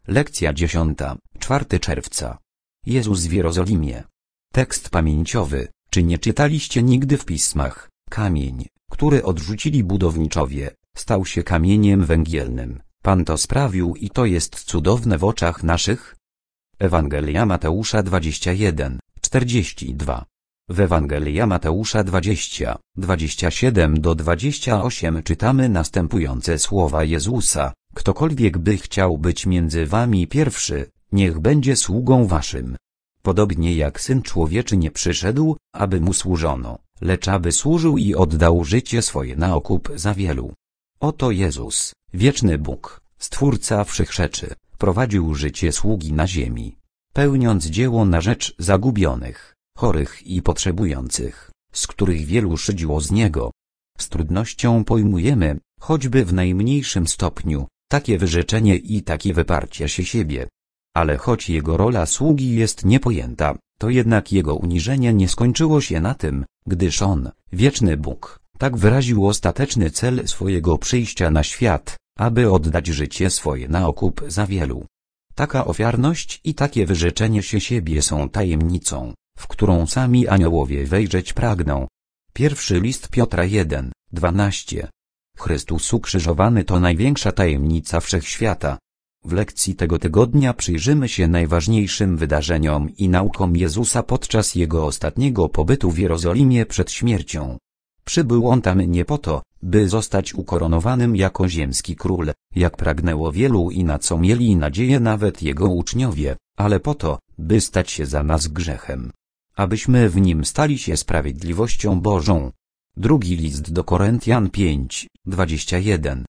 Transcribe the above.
Lekcja 10, 4 czerwca. Jezus w Jerozolimie. Tekst pamięciowy. Czy nie czytaliście nigdy w pismach? Kamień, który odrzucili budowniczowie, stał się kamieniem węgielnym. Pan to sprawił i to jest cudowne w oczach naszych? Ewangelia Mateusza 21, 42. W Ewangelia Mateusza 20, 27-28 czytamy następujące słowa Jezusa: ktokolwiek by chciał być między wami pierwszy, niech będzie sługą waszym. Podobnie jak Syn Człowieczy nie przyszedł, aby mu służono, lecz aby służył i oddał życie swoje na okup za wielu. Oto Jezus, wieczny Bóg, Stwórca wszechrzeczy, prowadził życie sługi na ziemi, pełniąc dzieło na rzecz zagubionych, chorych i potrzebujących, z których wielu szydziło z Niego. Z trudnością pojmujemy, choćby w najmniejszym stopniu, takie wyrzeczenie i takie wyparcie się siebie. Ale choć Jego rola sługi jest niepojęta, to jednak Jego uniżenie nie skończyło się na tym, gdyż On, wieczny Bóg, tak wyraził ostateczny cel swojego przyjścia na świat, aby oddać życie swoje na okup za wielu. Taka ofiarność i takie wyrzeczenie się siebie są tajemnicą, w którą sami aniołowie wejrzeć pragną. Pierwszy list Piotra 1, 12. Chrystus ukrzyżowany to największa tajemnica wszechświata. W lekcji tego tygodnia przyjrzymy się najważniejszym wydarzeniom i naukom Jezusa podczas Jego ostatniego pobytu w Jerozolimie przed śmiercią. Przybył On tam nie po to, by zostać ukoronowanym jako ziemski król, jak pragnęło wielu i na co mieli nadzieję nawet Jego uczniowie, ale po to, by stać się za nas grzechem, abyśmy w Nim stali się sprawiedliwością Bożą. Drugi list do Koryntian 5, 21.